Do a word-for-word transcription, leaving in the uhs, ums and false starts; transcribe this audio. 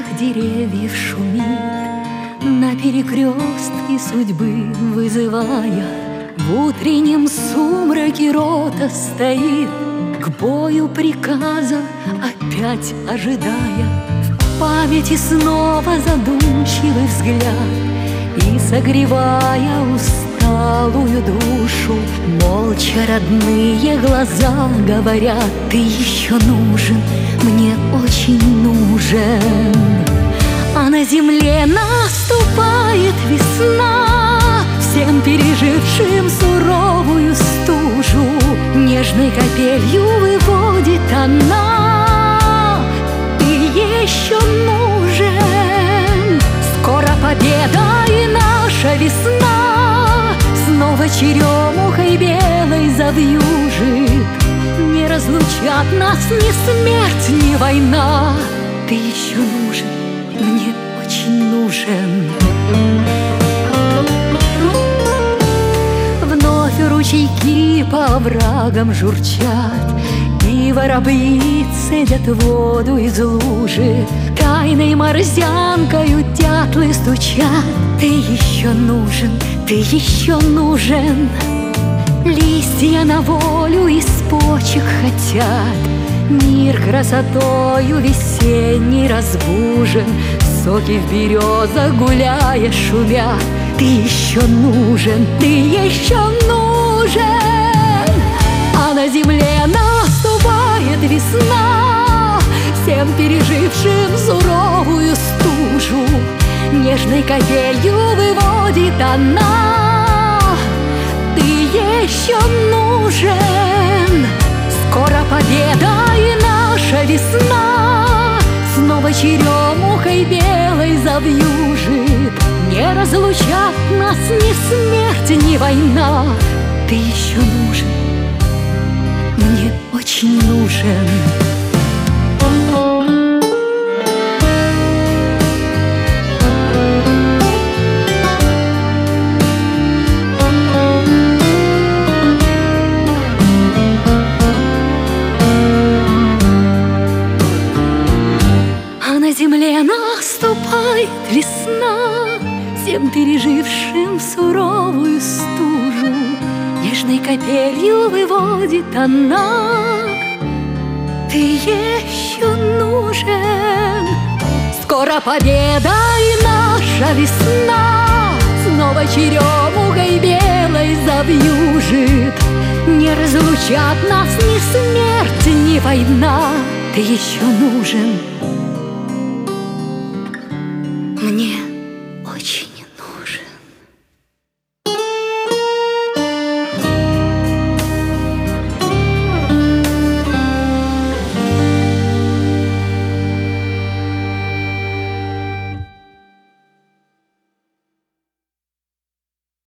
деревьев шумит, на перекрестке судьбы вызывая. В утреннем сумраке рота стоит, к бою приказа опять ожидая. В памяти снова задумчивый взгляд, и согревая усталую душу, молча родные глаза говорят: ты еще нужен, мне очень нужен. А на земле наступает весна, всем пережившим суровую стужу нежной капелью выводит она: ты еще нужен. Скоро победа и наша весна снова черемухой белой завьюжит. Не разлучат нас ни смерть, ни война. Ты еще нужен, мне очень нужен. Вновь ручейки по оврагам журчат, и воробьи цедят воду из лужи. Тайной морзянкою дятлы стучат: ты еще нужен, ты еще нужен. Листья на волю из почек хотят, мир красотою весенней разбужен. Соки в березах гуляя шумят: ты еще нужен, ты еще нужен. А на земле наступает весна, всем пережившим суровую стужу нежной капелью выводит она: ты еще нужен. Скоро победа и наша весна снова черемухой белой завьюжит. Не разлучат нас ни смерть, ни война. Ты еще нужен, мне очень нужен. На земле наступает весна, всем пережившим суровую стужу нежной капелью выводит она: ты еще нужен. Скоро победа и наша весна снова черемухой белой завьюжит. Не разлучат нас ни смерть, ни война. Ты еще нужен, мне очень